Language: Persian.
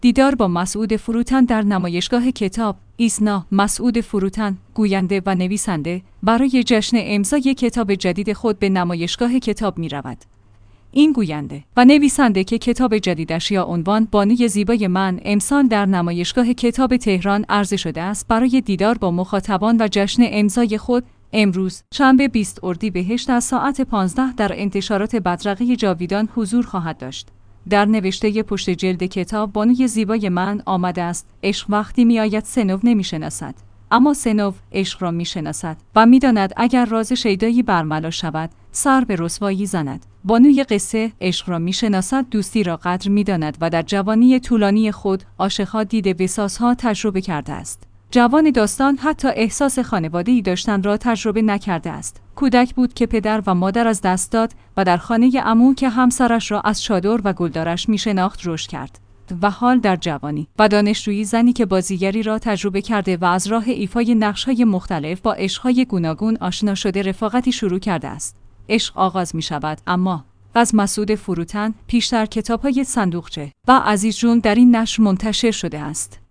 دیدار با مسعود فروتن در نمایشگاه کتاب. ایسنا مسعود فروتن، گوینده و نویسنده، برای جشن امضای کتاب جدید خود به نمایشگاه کتاب می رود. این گوینده و نویسنده که کتاب جدیدش یا عنوان بانوی زیبای من امسال در نمایشگاه کتاب تهران عرضه شده است، برای دیدار با مخاطبان و جشن امضای خود امروز شنبه 20 اردیبهشت از ساعت 15 در انتشارات بدرقه جاویدان حضور خواهد داشت. در نوشته پشت جلد کتاب بانوی زیبای من آمده است: عشق وقتی میآید سنو نمیشناسد، اما سنو عشق را میشناسد و میداند اگر راز شیدایی برملا شود سر به رسوایی زند. بانوی قصه عشق را میشناسد، دوستی را قدر میداند و در جوانی طولانی خود عاشقها دید وسواسها تجربه کرده است. جوان داستان حتی احساس خانواده‌ای داشتن را تجربه نکرده است. کودک بود که پدر و مادر از دست داد و در خانه عمو که همسرش را از چادر و گلدارش میشناخت رشد کرد. و حال در جوانی و دانشجویی زنی که بازیگری را تجربه کرده و از راه ایفای نقش‌های مختلف با عشق‌های گوناگون آشنا شده رفاقتی شروع کرده است. عشق آغاز می‌شود، اما از مسعود فروتن پیشتر کتاب‌های صندوقچه و عزیز جون در این نشر منتشر شده است.